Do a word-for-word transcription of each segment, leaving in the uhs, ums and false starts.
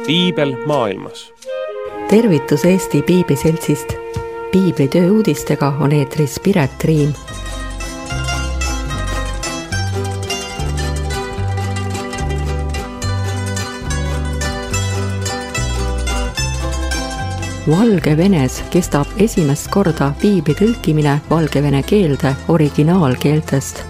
piibel maailmas. Tervitus Eesti Piibliseltsist. Piibli tööuudistega on eetris Piret Riim. Valgevenes kestab esimest korda piibli tõlkimine valgevene keelde originaalkeeltest.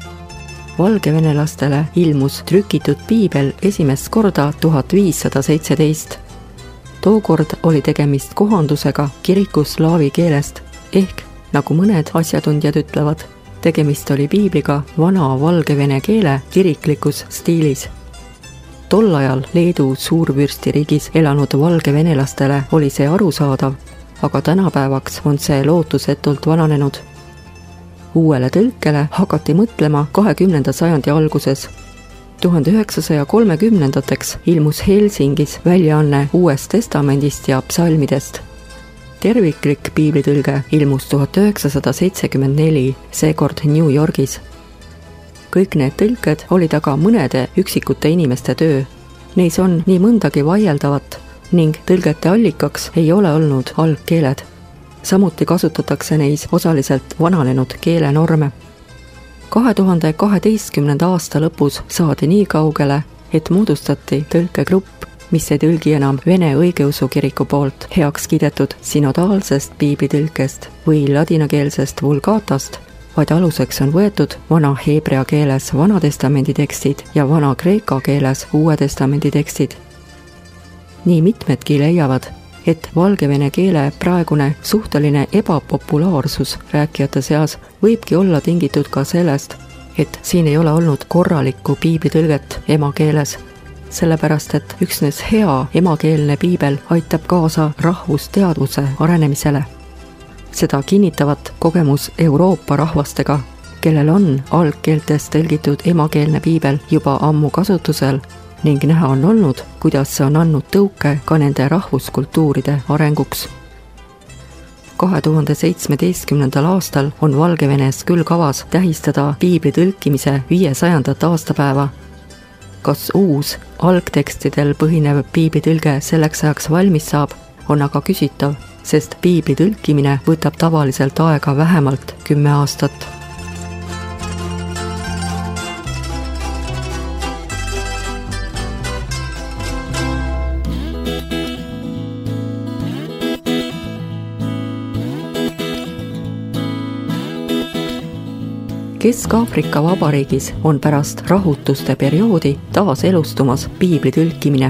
Valgevenelastele ilmus trükitud piibel esimest korda tuhat viissada seitseteist. Tookord oli tegemist kohandusega kirikuslaavi keelest, ehk nagu mõned asjatundjad ütlevad, tegemist oli piibliga vana valgevene keele kiriklikus stiilis. Tol ajal Leedu suurvürstiriigis elanud valgevenelastele oli see arusaadav, aga tänapäevaks on see lootusetult vananenud. Uuele tõlkele hakati mõtlema kahekümnenda sajandi alguses. tuhande üheksasaja kolmekümnendateks ilmus Helsingis väljaanne Uuest testamendist ja psalmidest. Terviklik piiblitõlge ilmus tuhat üheksasada seitsekümmend neli, seekord New Yorgis. Kõik need tõlked olid aga mõnede üksikute inimeste töö. Neis on nii mõndagi vaieldavat ning tõlgete allikaks ei ole olnud algkeeled. Samuti kasutatakse neis osaliselt vananenud keelenorme. kahe tuhande kaheteistkümnenda aasta lõpus saadi nii kaugele, et moodustati tõlkegrupp, mis ei tõlgi enam Vene õigeusu kiriku poolt heaks kiidetud sinodaalsest piiblitõlkest või ladinakeelsest vulgatast, vaid aluseks on võetud vana heebrea keeles Vana Testamendi tekstid ja vana kreeka keeles Uue Testamendi tekstid. Nii mitmedki leiavad, et valgevene keele praegune suhteline ebapopulaarsus rääkijate seas võibki olla tingitud ka sellest, et siin ei ole olnud korralikku piiblitõlget emakeeles, sellepärast et üksnes hea emakeelne piibel aitab kaasa rahvusteadvuse arenemisele. Seda kinnitavat kogemus Euroopa rahvastega, kellel on algkeeltes tõlgitud emakeelne piibel juba ammu kasutusel ning näha on olnud, kuidas see on andnud tõuke ka nende rahvuskultuuride arenguks. kahe tuhande seitsmeteistkümnendal aastal on Valgevenes küll kavas tähistada piibli tõlkimise viiesajandat aastapäeva. Kas uus algtekstidel põhinev piiblitõlge selleks ajaks valmis saab, on aga küsitav, sest piibli tõlkimine võtab tavaliselt aega vähemalt kümme aastat. Kesk-Aafrika Vabariigis on pärast rahutuste perioodi taas elustumas piibli tõlkimine.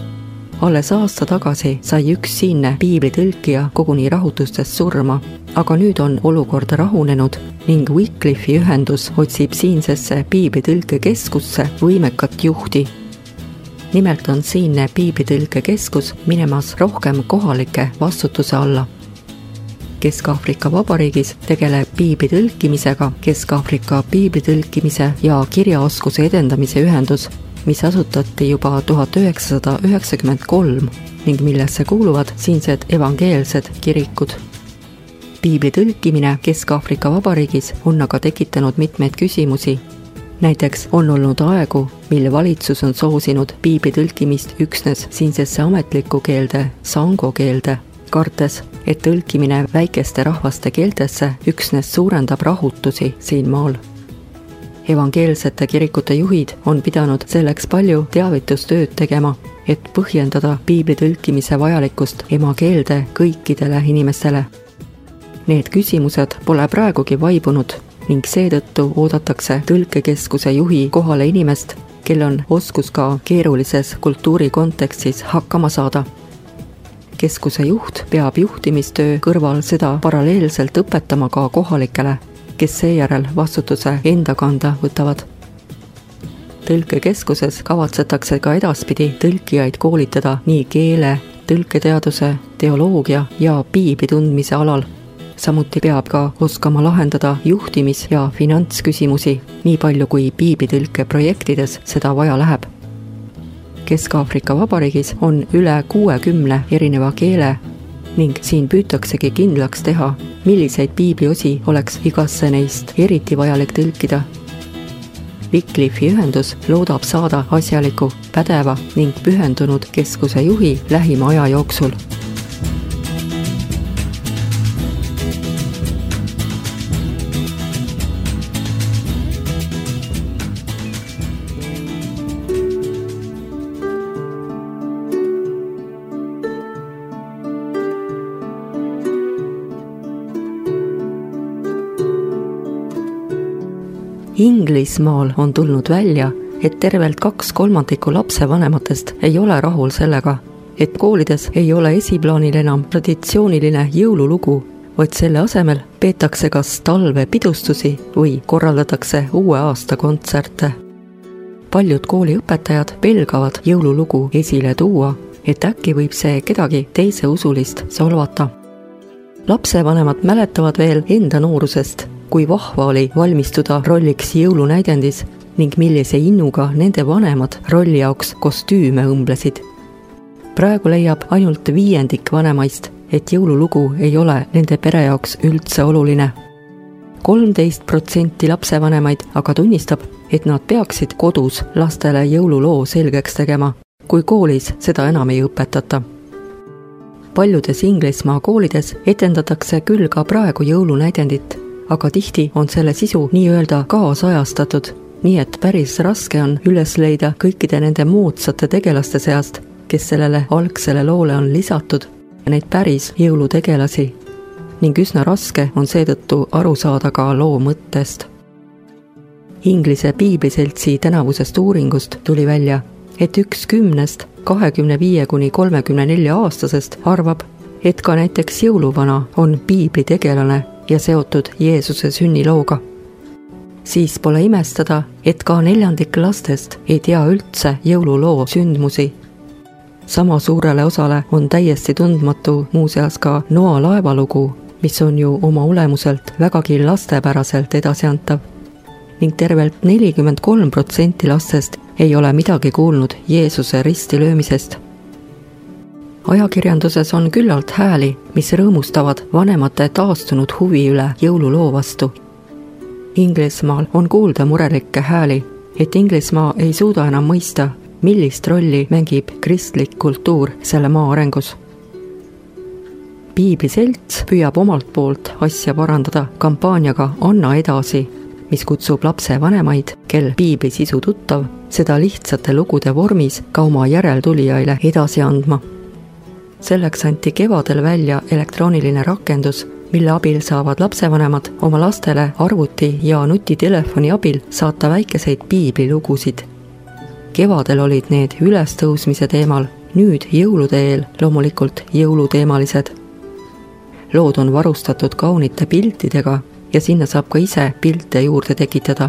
Alles aasta tagasi sai üks siinne piiblitõlkija koguni rahutustes surma, aga nüüd on olukord rahunenud ning Wycliffi ühendus otsib siinsesse piiblitõlkekeskusse võimekat juhti. Nimelt on siinne piiblitõlkekeskus minemas rohkem kohalike vastutuse alla. Kesk-Aafrika Vabariigis tegeleb piibli tõlkimisega Kesk-Aafrika piiblitõlkimise ja kirjaoskuse edendamise ühendus, mis asutati juba tuhat üheksasada üheksakümmend kolm ning millesse kuuluvad siinsed evangeelsed kirikud. Piibli tõlkimine Kesk-Aafrika Vabariigis on aga tekitanud mitmeid küsimusi. Näiteks on olnud aegu, mille valitsus on soosinud piibli tõlkimist üksnes siinsesse ametlikku keelde, sango keelde, kartes, et tõlkimine väikeste rahvaste keeltesse üksnes suurendab rahutusi siin maal. Evangeelsete kirikute juhid on pidanud selleks palju teavitustööd tegema, et põhjendada piibli tõlkimise vajalikkust emakeelde kõikidele inimestele. Need küsimused pole praegugi vaibunud ning seetõttu oodatakse tõlkekeskuse juhi kohale inimest, kel on oskus ka keerulises kultuuri kontekstis hakkama saada. Keskuse juht peab juhtimistöö kõrval seda paralleelselt õpetama ka kohalikele, kes seejärel vastutuse enda kanda võtavad. Tõlkekeskuses kavatsetakse ka edaspidi tõlkijaid koolitada nii keele, tõlketeaduse, teoloogia ja piibli tundmise alal. Samuti peab ka oskama lahendada juhtimis- ja finantsküsimusi, nii palju kui piiblitõlke projektides seda vaja läheb. Kesk-Aafrika Vabariigis on üle kuuekümne erineva keele ning siin püütaksegi kindlaks teha, milliseid piibliosi oleks igasse neist eriti vajalik tõlkida. Wycliffi ühendus loodab saada asjaliku, pädeva ning pühendunud keskuse juhi lähima aja jooksul. Inglismaal on tulnud välja, et tervelt kaks kolmandikku lapsevanematest ei ole rahul sellega, et koolides ei ole esiplaanil enam traditsiooniline jõululugu, vaid selle asemel peetakse kas talvepidustusi või korraldatakse uue aasta kontserte. Paljud kooliõpetajad pelgavad jõululugu esile tuua, et äkki võib see kedagi teise usulist solvata. Lapsevanemad mäletavad veel enda noorusest, kui vahva oli valmistuda rolliks jõulunäidendis ning millise innuga nende vanemad rolli jaoks kostüüme õmblesid. Praegu leiab ainult viiendik vanemaist, et jõululugu ei ole nende pere jaoks üldse oluline. kolmteist protsenti lapsevanemaid aga tunnistab, et nad peaksid kodus lastele jõululoo selgeks tegema, kui koolis seda enam ei õpetata. Paljudes Inglismaa koolides etendatakse küll ka praegu jõulunäidendit, aga tihti on selle sisu nii-öelda kaasajastatud, nii et päris raske on üles leida kõikide nende moodsate tegelaste seast, kes sellele algsele loole on lisatud, neid päris jõulutegelasi, ning üsna raske on seetõttu aru saada ka loo mõttest. Inglise piibliseltsi tänavusest uuringust tuli välja, et üks kümnest kahekümne viie kuni kolmekümne nelja aastasest arvab, et ka näiteks jõuluvana on piibli tegelane ja seotud Jeesuse sünnilooga. Siis pole imestada, et ka neljandik lastest ei tea üldse jõululoo sündmusi. Sama suurele osale on täiesti tundmatu muuseas ka Noa laevalugu, mis on ju oma olemuselt vägagi lastepäraselt edasiantav. Ning tervelt nelikümmend kolm protsenti lastest ei ole midagi kuulnud Jeesuse ristilöömisest. Ajakirjanduses on küllalt hääli, mis rõõmustavad vanemate taastunud huvi üle jõululoo vastu. Inglismaal on kuulda murelikke hääli, et Inglismaa ei suuda enam mõista, millist rolli mängib kristlik kultuur selle maa arengus. Piibliselts püüab omalt poolt asja parandada kampaaniaga Anna edasi, mis kutsub lapse vanemaid, kel piibli sisu tuttav, seda lihtsate lugude vormis ka oma järeltulijaile edasi andma. Selleks anti kevadel välja elektrooniline rakendus, mille abil saavad lapsevanemad oma lastele arvuti ja nutitelefoni abil saata väikeseid piiblilugusid. Kevadel olid need ülestõusmise teemal, nüüd jõulude eel loomulikult jõuluteemalised. Lood on varustatud kaunite piltidega ja sinna saab ka ise pilte juurde tekitada.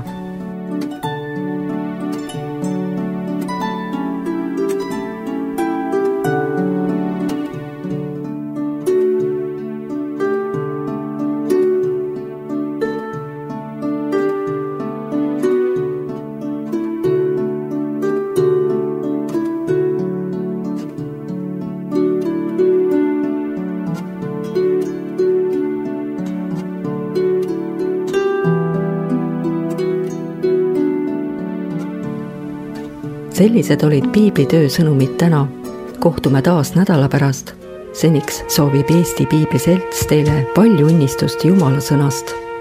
Sellised olid piiblitöö sõnumid täna. Kohtume taas nädala pärast. Seniks soovib Eesti Piibliselts teile palju õnnistust Jumala sõnast.